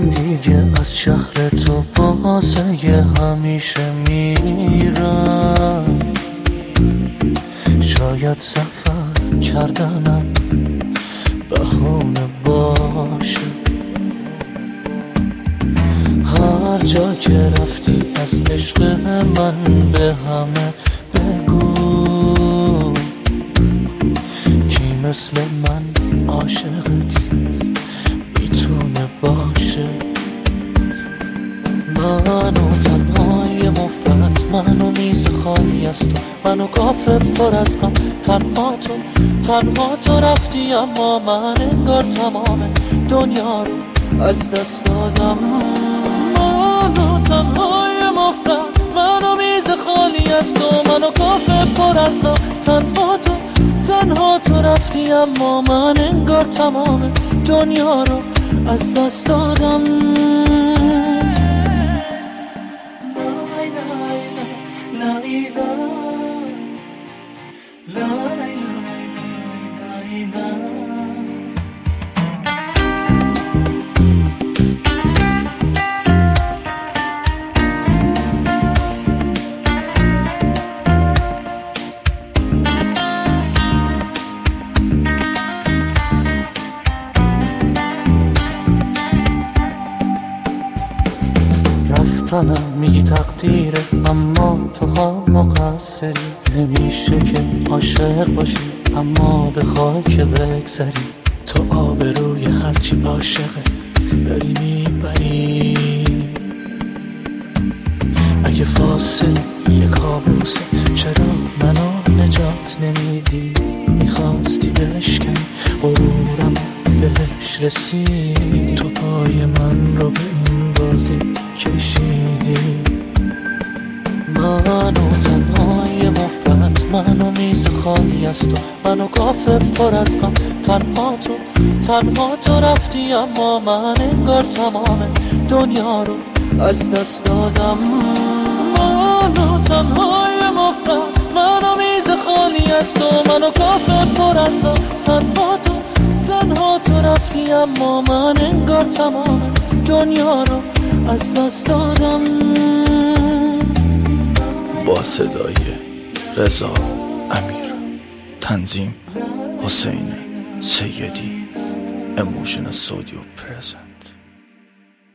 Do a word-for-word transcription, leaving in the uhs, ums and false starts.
من دیگه از شهر تو واسه همیشه میرم. شاید سفر کردنم بهونه باشه، هر جا که رفتی از عشق من به همه بگو، کی مثل من عاشقت میتونه باشه. منو تنهای مفرد، منو میز خالی از تو، منو کافه پر از غم، تنها تو تنها تو رفتی، اما من انگار تمام دنیا رو از دست دادم. منو تنهای مفرد، منو میز خالی از تو، منو کافه پر از غم، تنها تو تنها تو رفتی، اما من انگار تمام دنیا رو از دست دادم. رفتنم میگی تقدیره، اما تو ها مقصری. نمیشه که عاشق باشی اما بخوای که بگذری. تو آبروی هرچی عاشقه داری میبری. اگه فاصله یه کابوسه چرا منو نجات نمیدی؟ میخواستی بشکنی غرورم بهش رسیدی. تو پای من رو به این بازی کشیدی. منو تنهای مفرد، منو میز خالی از تو، منو کافه پر از غم، تنها تو تنها تو رفتی، اما من انگار تمام دنیا رو از دست دادم. منو تنهای مفرد، منو میز خالی از تو، منو کافه پر از غم، تنها تو تنها تو رفتی، اما من انگار تمام دنیا رو از دست دادم. با صدای رضا امیر، تنظیم حسین سیدی، اموشن استودیو پرزنت.